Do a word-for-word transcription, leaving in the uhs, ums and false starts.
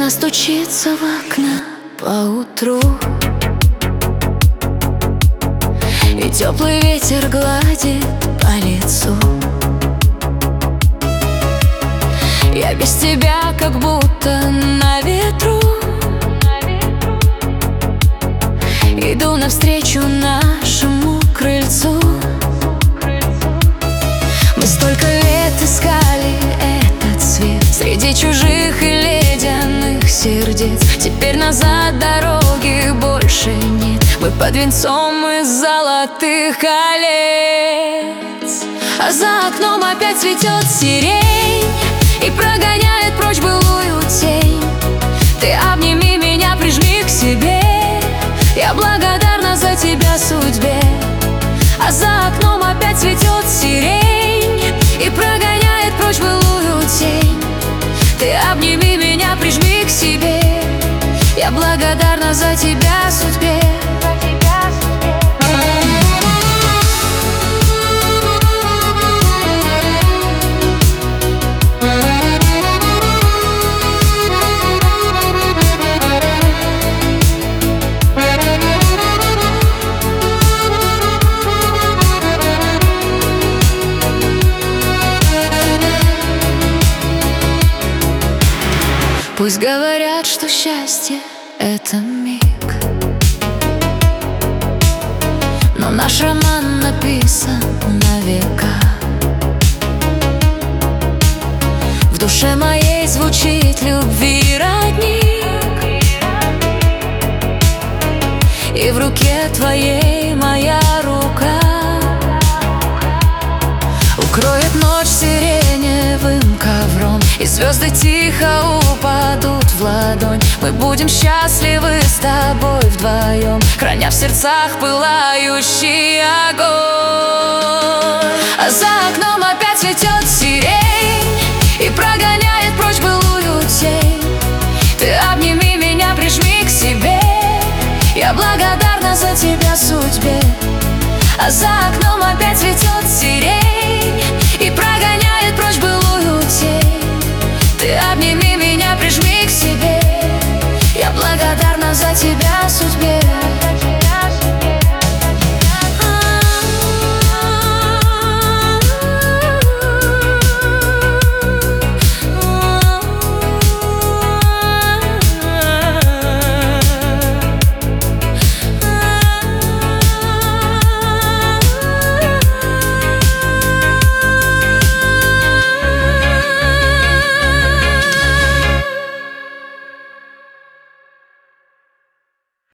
Она стучится в окна поутру, и теплый ветер гладит по лицу. Я без тебя как будто на ветру, иду навстречу нашему крыльцу. Мы столько лет искали этот свет среди чужих и ледяных сердец. Теперь назад дороги больше нет. Мы под венцом из золотых колец, а за окном опять цветет сирень и прогоняет прочь былую тень. Ты обними меня, прижми к себе, я благодарна за тебя судьбе. А за окном опять цветет сирень и прогоняет прочь былую тень. Ты обними меня, прижми к себе, я благодарна за тебя судьбе. Пусть говорят, что счастье — это миг, но наш роман написан на века. В душе моей звучит любви родник, и в руке твоей моя рука укроет ночь сиреневым ковром, и звезды тихо упадут в ладонь. Мы будем счастливы с тобой вдвоем, храня в сердцах пылающий огонь. А за окном опять цветет сирень и прогоняет прочь былую тень. Ты обними меня, прижми к себе, я благодарна за тебя судьбе. А за окном опять цветет сирень